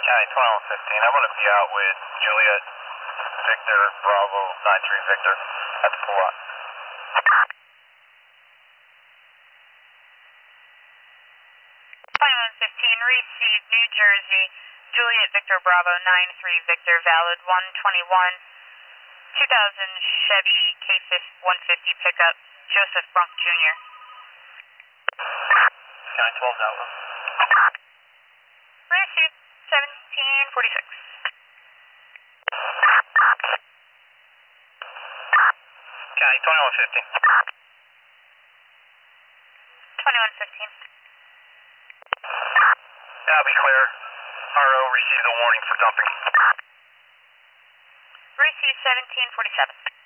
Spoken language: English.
County 2115. I'm going to be out with Juliet Victor Bravo 93 Victor at the pull-out. 2115, received New Jersey, Juliet Victor Bravo 93 Victor, valid 121, 2000 Chevy K150 pickup, Joseph Brunk Jr. County 12's outlook. Received 1746. County 2115. 2115. That'll be clear. RO received a warning for dumping. Received 1747.